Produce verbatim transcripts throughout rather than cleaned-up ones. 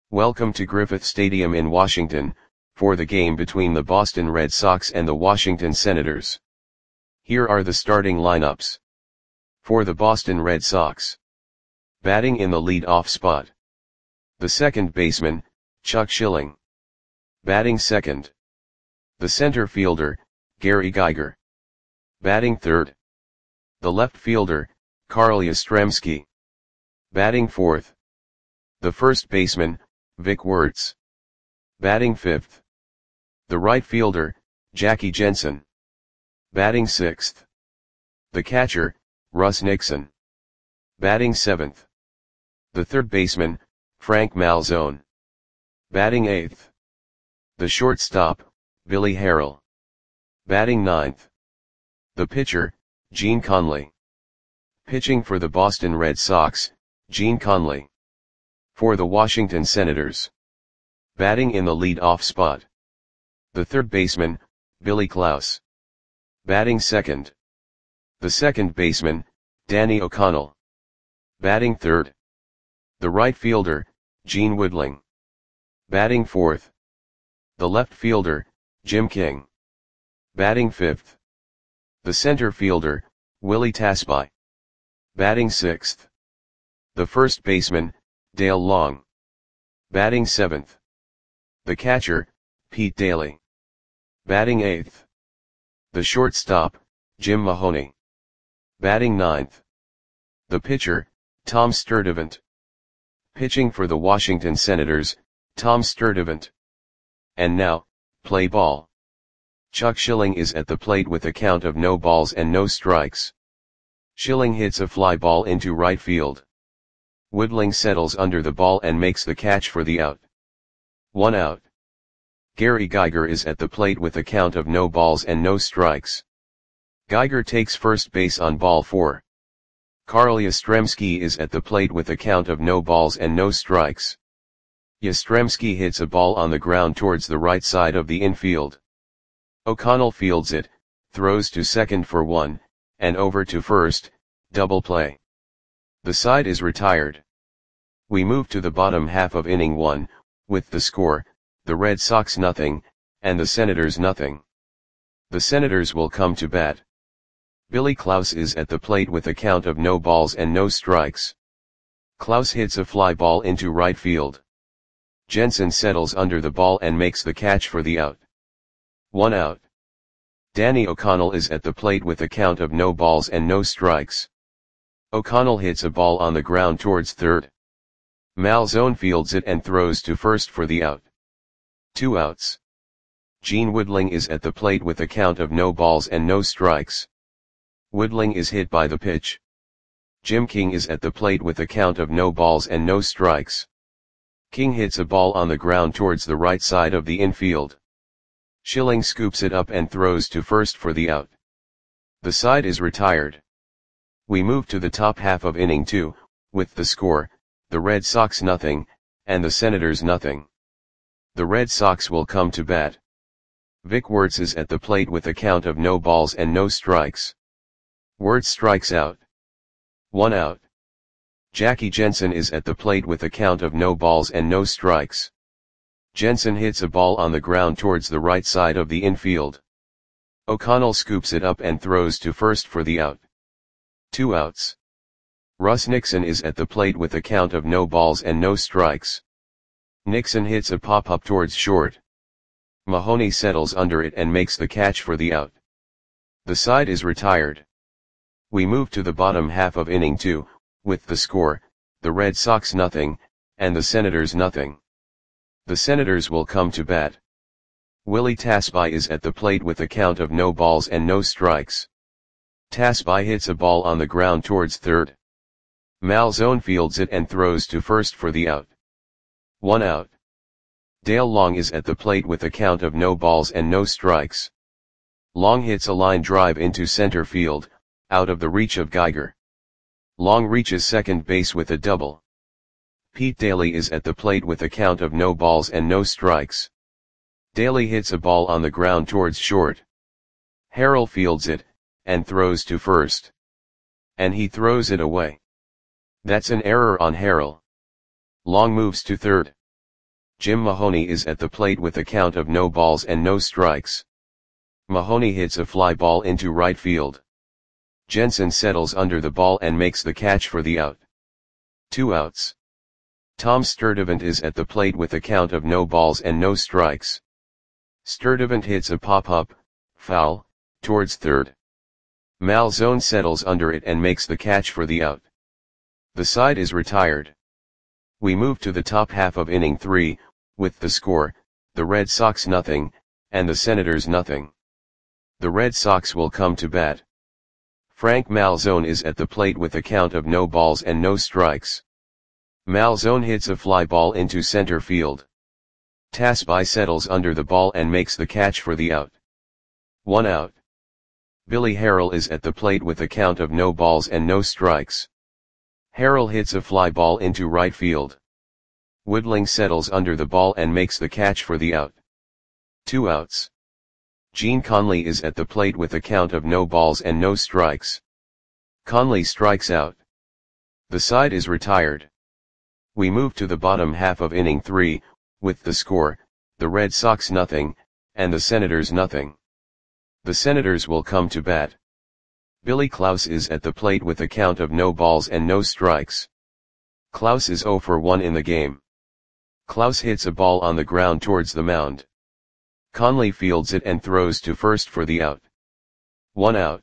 Welcome to Griffith Stadium in Washington, for the game between the Boston Red Sox and the Washington Senators. Here are the starting lineups. For the Boston Red Sox. Batting in the lead-off spot. The second baseman, Chuck Schilling. Batting second. The center fielder, Gary Geiger. Batting third. The left fielder, Carl Yastrzemski. Batting fourth. The first baseman, Vic Wertz. Batting fifth. The right fielder, Jackie Jensen. Batting sixth. The catcher, Russ Nixon. Batting seventh. The third baseman, Frank Malzone. Batting eighth. The shortstop, Billy Harrell. Batting ninth. The pitcher, Gene Conley. Pitching for the Boston Red Sox, Gene Conley. For the Washington Senators. Batting in the lead-off spot. The third baseman, Billy Klaus. Batting second. The second baseman, Danny O'Connell. Batting third. The right fielder, Gene Woodling. Batting fourth. The left fielder, Jim King. Batting fifth. The center fielder, Willie Tasby. Batting sixth. The first baseman, Dale Long. Batting seventh. The catcher, Pete Daly. Batting eighth. The shortstop, Jim Mahoney. Batting ninth. The pitcher, Tom Sturdivant. Pitching for the Washington Senators, Tom Sturdivant. And now, play ball. Chuck Schilling is at the plate with a count of no balls and no strikes. Schilling hits a fly ball into right field. Woodling settles under the ball and makes the catch for the out. One out. Gary Geiger is at the plate with a count of no balls and no strikes. Geiger takes first base on ball four. Carl Yastrzemski is at the plate with a count of no balls and no strikes. Yastrzemski hits a ball on the ground towards the right side of the infield. O'Connell fields it, throws to second for one, and over to first, double play. The side is retired. We move to the bottom half of inning one, with the score, the Red Sox nothing, and the Senators nothing. The Senators will come to bat. Billy Klaus is at the plate with a count of no balls and no strikes. Klaus hits a fly ball into right field. Jensen settles under the ball and makes the catch for the out. One out. Danny O'Connell is at the plate with a count of no balls and no strikes. O'Connell hits a ball on the ground towards third. Malzone fields it and throws to first for the out. Two outs. Gene Woodling is at the plate with a count of no balls and no strikes. Woodling is hit by the pitch. Jim King is at the plate with a count of no balls and no strikes. King hits a ball on the ground towards the right side of the infield. Schilling scoops it up and throws to first for the out. The side is retired. We move to the top half of inning two, with the score, the Red Sox nothing, and the Senators nothing. The Red Sox will come to bat. Vic Wertz is at the plate with a count of no balls and no strikes. Wertz strikes out. One out. Jackie Jensen is at the plate with a count of no balls and no strikes. Jensen hits a ball on the ground towards the right side of the infield. O'Connell scoops it up and throws to first for the out. Two outs. Russ Nixon is at the plate with a count of no balls and no strikes. Nixon hits a pop-up towards short. Mahoney settles under it and makes the catch for the out. The side is retired. We move to the bottom half of inning two, with the score, the Red Sox nothing, and the Senators nothing. The Senators will come to bat. Willie Tasby is at the plate with a count of no balls and no strikes. Tasby hits a ball on the ground towards third. Malzone fields it and throws to first for the out. One out. Dale Long is at the plate with a count of no balls and no strikes. Long hits a line drive into center field, out of the reach of Geiger. Long reaches second base with a double. Pete Daly is at the plate with a count of no balls and no strikes. Daly hits a ball on the ground towards short. Harrell fields it, and throws to first. And he throws it away. That's an error on Harrell. Long moves to third. Jim Mahoney is at the plate with a count of no balls and no strikes. Mahoney hits a fly ball into right field. Jensen settles under the ball and makes the catch for the out. Two outs. Tom Sturdivant is at the plate with a count of no balls and no strikes. Sturdivant hits a pop-up, foul, towards third. Malzone settles under it and makes the catch for the out. The side is retired. We move to the top half of inning three, with the score, the Red Sox nothing, and the Senators nothing. The Red Sox will come to bat. Frank Malzone is at the plate with a count of no balls and no strikes. Malzone hits a fly ball into center field. Tasby settles under the ball and makes the catch for the out. One out. Billy Harrell is at the plate with a count of no balls and no strikes. Harrell hits a fly ball into right field. Woodling settles under the ball and makes the catch for the out. Two outs. Gene Conley is at the plate with a count of no balls and no strikes. Conley strikes out. The side is retired. We move to the bottom half of inning three, with the score, the Red Sox nothing, and the Senators nothing. The Senators will come to bat. Billy Klaus is at the plate with a count of no balls and no strikes. Klaus is oh for one in the game. Klaus hits a ball on the ground towards the mound. Conley fields it and throws to first for the out. One out.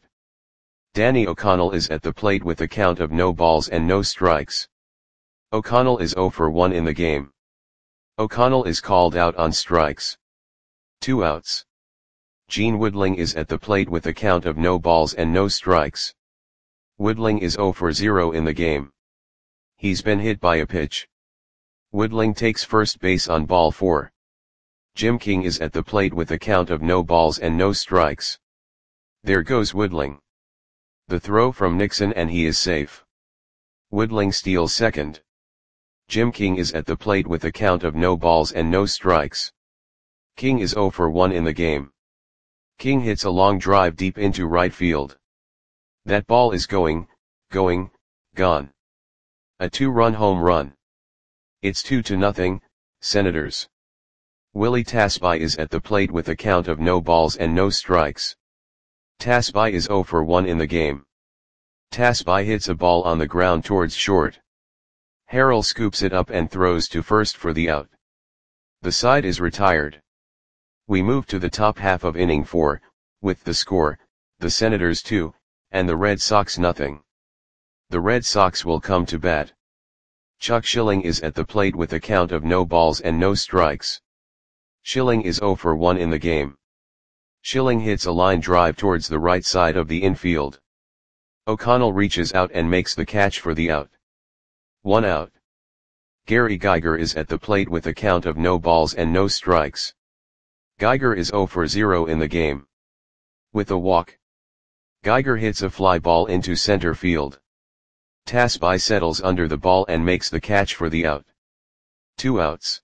Danny O'Connell is at the plate with a count of no balls and no strikes. O'Connell is oh for one in the game. O'Connell is called out on strikes. Two outs. Gene Woodling is at the plate with a count of no balls and no strikes. Woodling is oh for zero in the game. He's been hit by a pitch. Woodling takes first base on ball four. Jim King is at the plate with a count of no balls and no strikes. There goes Woodling. The throw from Nixon and he is safe. Woodling steals second. Jim King is at the plate with a count of no balls and no strikes. King is oh for one in the game. King hits a long drive deep into right field. That ball is going, going, gone. A two-run home run. It's two to nothing, Senators. Willie Tasby is at the plate with a count of no balls and no strikes. Tasby is oh for one in the game. Tasby hits a ball on the ground towards short. Harrell scoops it up and throws to first for the out. The side is retired. We move to the top half of inning four, with the score, the Senators two, and the Red Sox nothing. The Red Sox will come to bat. Chuck Schilling is at the plate with a count of no balls and no strikes. Schilling is oh for one in the game. Schilling hits a line drive towards the right side of the infield. O'Connell reaches out and makes the catch for the out. One out. Gary Geiger is at the plate with a count of no balls and no strikes. Geiger is oh for zero in the game. With a walk. Geiger hits a fly ball into center field. Tasby settles under the ball and makes the catch for the out. Two outs.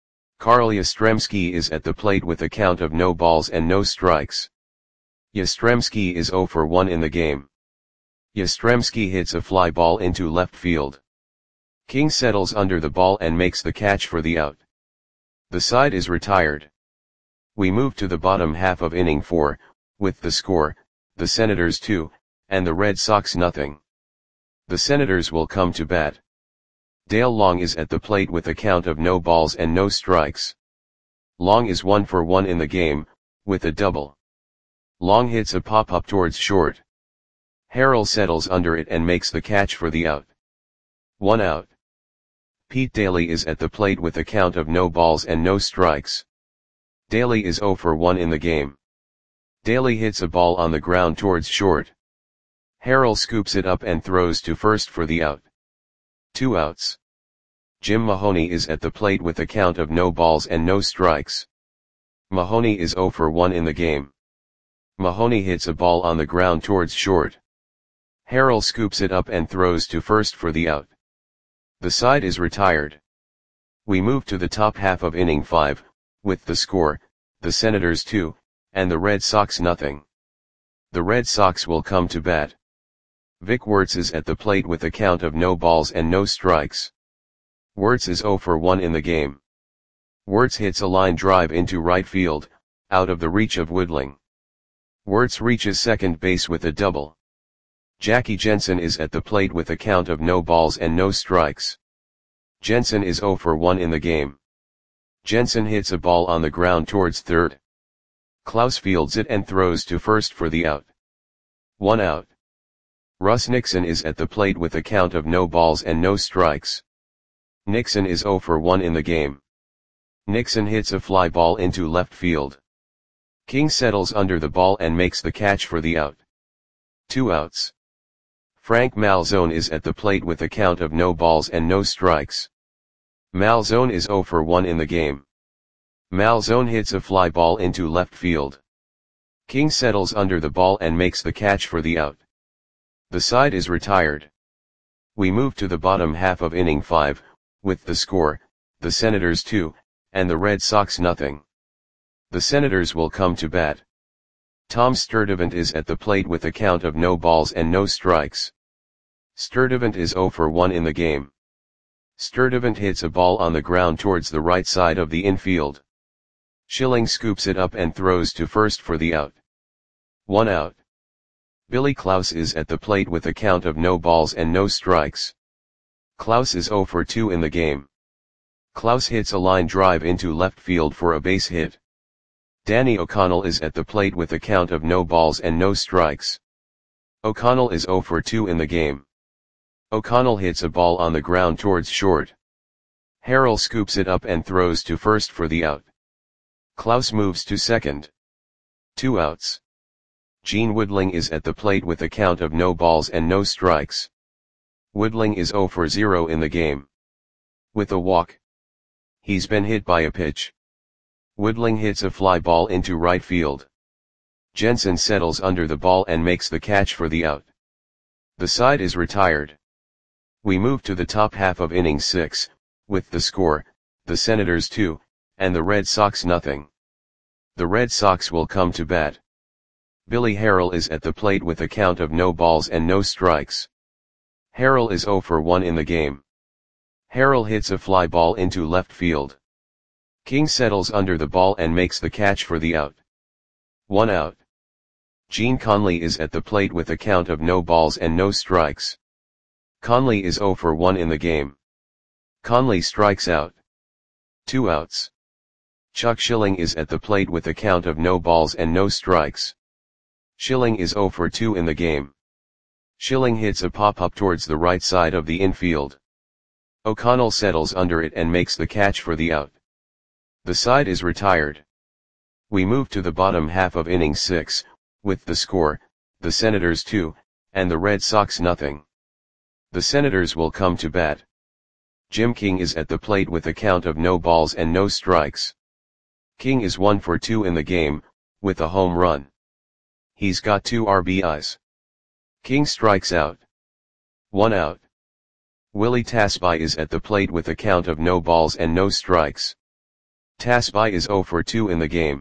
Carl Yastrzemski is at the plate with a count of no balls and no strikes. Yastrzemski is oh for one in the game. Yastrzemski hits a fly ball into left field. King settles under the ball and makes the catch for the out. The side is retired. We move to the bottom half of inning four, with the score, the Senators two, and the Red Sox nothing. The Senators will come to bat. Dale Long is at the plate with a count of no balls and no strikes. Long is one for one in the game, with a double. Long hits a pop-up towards short. Harrell settles under it and makes the catch for the out. One out. Pete Daly is at the plate with a count of no balls and no strikes. Daly is oh for one in the game. Daly hits a ball on the ground towards short. Harrell scoops it up and throws to first for the out. Two outs. Jim Mahoney is at the plate with a count of no balls and no strikes. Mahoney is oh for one in the game. Mahoney hits a ball on the ground towards short. Harrell scoops it up and throws to first for the out. The side is retired. We move to the top half of inning five, with the score, the Senators two, and the Red Sox nothing. The Red Sox will come to bat. Vic Wertz is at the plate with a count of no balls and no strikes. Wertz is oh for one in the game. Wirtz hits a line drive into right field, out of the reach of Woodling. Wirtz reaches second base with a double. Jackie Jensen is at the plate with a count of no balls and no strikes. Jensen is oh for one in the game. Jensen hits a ball on the ground towards third. Klaus fields it and throws to first for the out. One out. Russ Nixon is at the plate with a count of no balls and no strikes. Nixon is oh for one in the game. Nixon hits a fly ball into left field. King settles under the ball and makes the catch for the out. Two outs. Frank Malzone is at the plate with a count of no balls and no strikes. Malzone is oh for one in the game. Malzone hits a fly ball into left field. King settles under the ball and makes the catch for the out. The side is retired. We move to the bottom half of inning five, with the score, the Senators two, and the Red Sox nothing. The Senators will come to bat. Tom Sturdivant is at the plate with a count of no balls and no strikes. Sturdivant is oh for one in the game. Sturdivant hits a ball on the ground towards the right side of the infield. Schilling scoops it up and throws to first for the out. One out. Billy Klaus is at the plate with a count of no balls and no strikes. Klaus is oh for two in the game. Klaus hits a line drive into left field for a base hit. Danny O'Connell is at the plate with a count of no balls and no strikes. O'Connell is oh for two in the game. O'Connell hits a ball on the ground towards short. Harrell scoops it up and throws to first for the out. Klaus moves to second. Two outs. Gene Woodling is at the plate with a count of no balls and no strikes. Woodling is oh for zero in the game. With a walk. He's been hit by a pitch. Woodling hits a fly ball into right field. Jensen settles under the ball and makes the catch for the out. The side is retired. We move to the top half of inning six, with the score, the Senators two, and the Red Sox nothing. The Red Sox will come to bat. Billy Harrell is at the plate with a count of no balls and no strikes. Harrell is oh for one in the game. Harrell hits a fly ball into left field. King settles under the ball and makes the catch for the out. One out. Gene Conley is at the plate with a count of no balls and no strikes. Conley is oh for one in the game. Conley strikes out. Two outs. Chuck Schilling is at the plate with a count of no balls and no strikes. Schilling is oh for two in the game. Schilling hits a pop-up towards the right side of the infield. O'Connell settles under it and makes the catch for the out. The side is retired. We move to the bottom half of inning six, with the score, the Senators two, and the Red Sox nothing. The Senators will come to bat. Jim King is at the plate with a count of no balls and no strikes. King is one for two in the game, with a home run. He's got two R B Is. King strikes out. One out. Willie Tasby is at the plate with a count of no balls and no strikes. Tasby is oh for two in the game.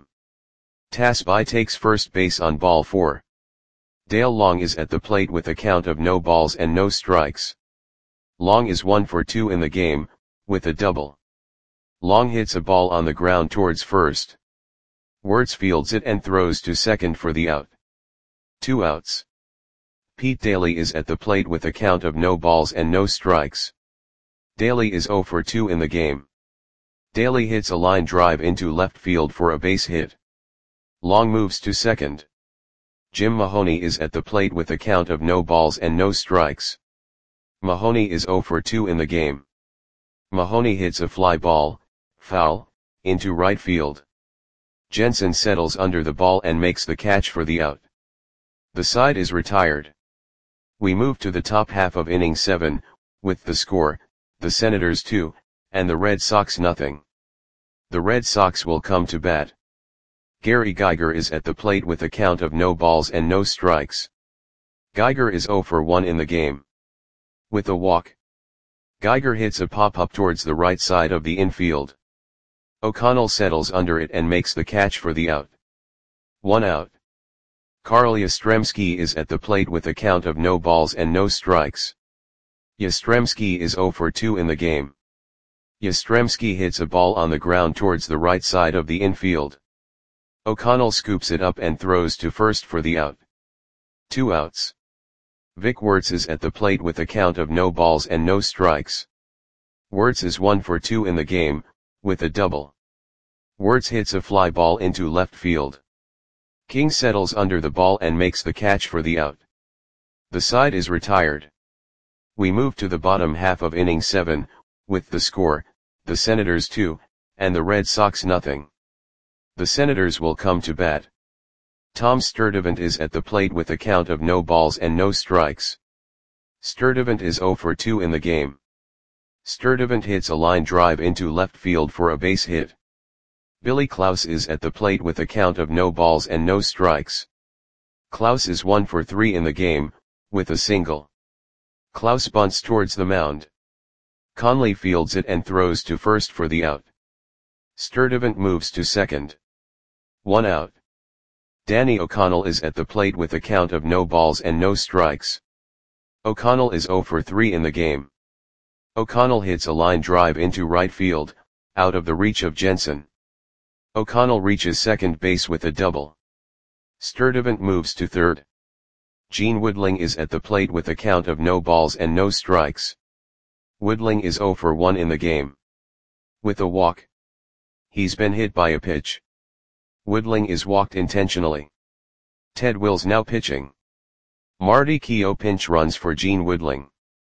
Tasby takes first base on ball four. Dale Long is at the plate with a count of no balls and no strikes. Long is one for two in the game, with a double. Long hits a ball on the ground towards first. Wirtz fields it and throws to second for the out. Two outs. Pete Daly is at the plate with a count of no balls and no strikes. Daly is oh for two in the game. Daly hits a line drive into left field for a base hit. Long moves to second. Jim Mahoney is at the plate with a count of no balls and no strikes. Mahoney is oh for two in the game. Mahoney hits a fly ball, foul, into right field. Jensen settles under the ball and makes the catch for the out. The side is retired. We move to the top half of inning seven, with the score, the Senators two, and the Red Sox nothing. The Red Sox will come to bat. Gary Geiger is at the plate with a count of no balls and no strikes. Geiger is oh for one in the game. With a walk. Geiger hits a pop-up towards the right side of the infield. O'Connell settles under it and makes the catch for the out. One out. Carl Yastrzemski is at the plate with a count of no balls and no strikes. Yastrzemski is oh for two in the game. Yastrzemski hits a ball on the ground towards the right side of the infield. O'Connell scoops it up and throws to first for the out. Two outs. Vic Wertz is at the plate with a count of no balls and no strikes. Wertz is one for two in the game, with a double. Wertz hits a fly ball into left field. King settles under the ball and makes the catch for the out. The side is retired. We move to the bottom half of inning seven, with the score, the Senators two, and the Red Sox nothing. The Senators will come to bat. Tom Sturdivant is at the plate with a count of no balls and no strikes. Sturdivant is zero for two in the game. Sturdivant hits a line drive into left field for a base hit. Billy Klaus is at the plate with a count of no balls and no strikes. Klaus is one for three in the game, with a single. Klaus bunts towards the mound. Conley fields it and throws to first for the out. Sturdivant moves to second. One out. Danny O'Connell is at the plate with a count of no balls and no strikes. O'Connell is zero for three in the game. O'Connell hits a line drive into right field, out of the reach of Jensen. O'Connell reaches second base with a double. Sturdivant moves to third. Gene Woodling is at the plate with a count of no balls and no strikes. Woodling is zero for one in the game. With a walk. He's been hit by a pitch. Woodling is walked intentionally. Ted Wills now pitching. Marty Keough pinch runs for Gene Woodling.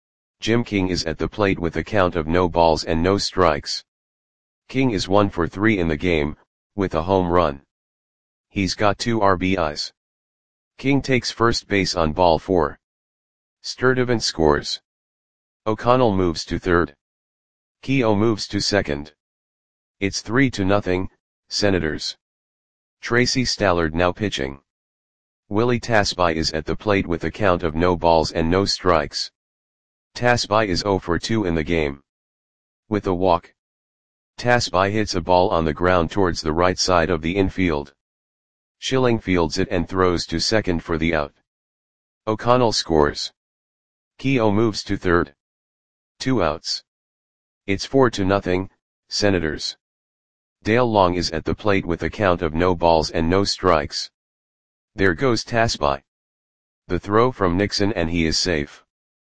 Jim King is at the plate with a count of no balls and no strikes. King is one for three in the game, with a home run. He's got two R B Is. King takes first base on ball four. Sturdivant scores. O'Connell moves to third. Keough moves to second. It's three to nothing, Senators. Tracy Stallard now pitching. Willie Tasby is at the plate with a count of no balls and no strikes. Tasby is zero for two in the game. With a walk. Tasby hits a ball on the ground towards the right side of the infield. Schilling fields it and throws to second for the out. O'Connell scores. Keough moves to third. Two outs. It's four to nothing, Senators. Dale Long is at the plate with a count of no balls and no strikes. There goes Tasby. The throw from Nixon and he is safe.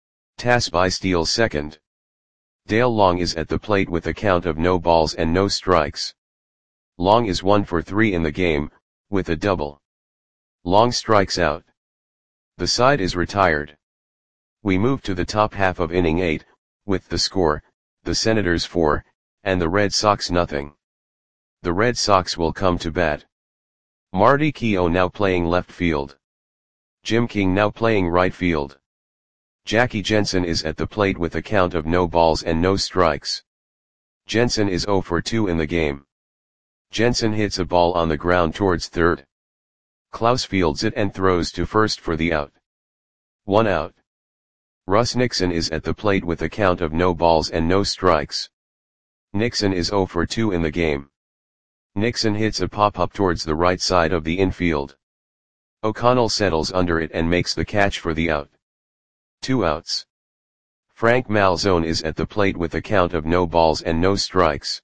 Tasby steals second. Dale Long is at the plate with a count of no balls and no strikes. Long is one for three in the game, with a double. Long strikes out. The side is retired. We move to the top half of inning eight, with the score, the Senators four, and the Red Sox nothing. The Red Sox will come to bat. Marty Keough now playing left field. Jim King now playing right field. Jackie Jensen is at the plate with a count of no balls and no strikes. Jensen is zero for two in the game. Jensen hits a ball on the ground towards third. Klaus fields it and throws to first for the out. One out. Russ Nixon is at the plate with a count of no balls and no strikes. Nixon is zero for two in the game. Nixon hits a pop-up towards the right side of the infield. O'Connell settles under it and makes the catch for the out. Two outs. Frank Malzone is at the plate with a count of no balls and no strikes.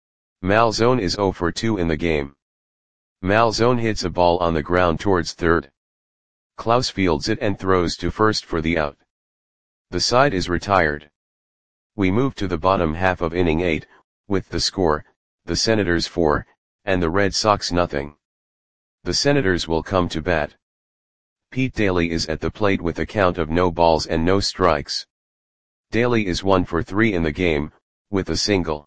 Malzone is zero for two in the game. Malzone hits a ball on the ground towards third. Klaus fields it and throws to first for the out. The side is retired. We move to the bottom half of inning eight, with the score, the Senators four, and the Red Sox nothing. The Senators will come to bat. Pete Daly is at the plate with a count of no balls and no strikes. Daly is one for three in the game, with a single.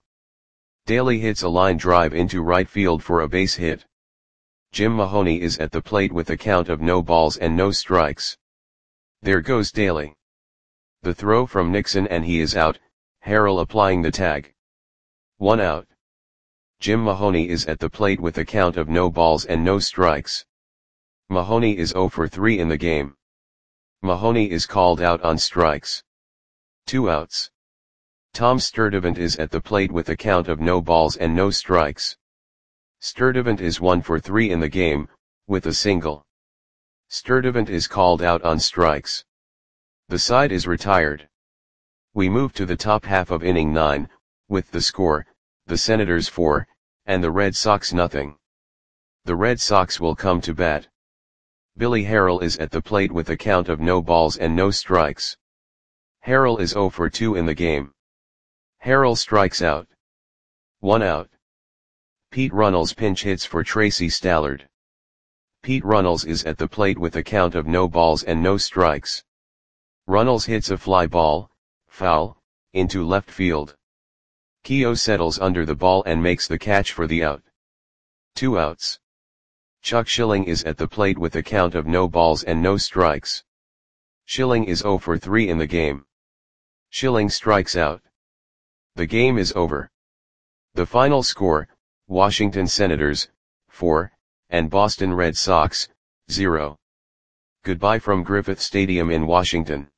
Daly hits a line drive into right field for a base hit. Jim Mahoney is at the plate with a count of no balls and no strikes. There goes Daly. The throw from Nixon and he is out, Harrell applying the tag. One out. Jim Mahoney is at the plate with a count of no balls and no strikes. Mahoney is zero for three in the game. Mahoney is called out on strikes. Two outs. Tom Sturdivant is at the plate with a count of no balls and no strikes. Sturdivant is one for three in the game, with a single. Sturdivant is called out on strikes. The side is retired. We move to the top half of inning nine, With the score, the Senators four, and the Red Sox nothing. The Red Sox will come to bat. Billy Harrell is at the plate with a count of no balls and no strikes. Harrell is zero for two in the game. Harrell strikes out. One out. Pete Runnels pinch hits for Tracy Stallard. Pete Runnels is at the plate with a count of no balls and no strikes. Runnels hits a fly ball, foul, into left field. Keough settles under the ball and makes the catch for the out. Two outs. Chuck Schilling is at the plate with a count of no balls and no strikes. Schilling is zero for three in the game. Schilling strikes out. The game is over. The final score, Washington Senators, four, and Boston Red Sox, zero. Goodbye from Griffith Stadium in Washington.